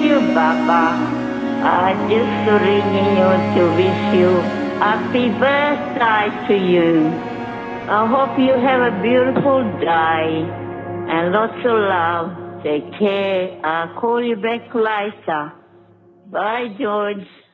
you, Papa. Just ringing you to wish you happy birthday to you. I hope you have a beautiful day and lots of love. Take care. I'll call you back later. Bye, George.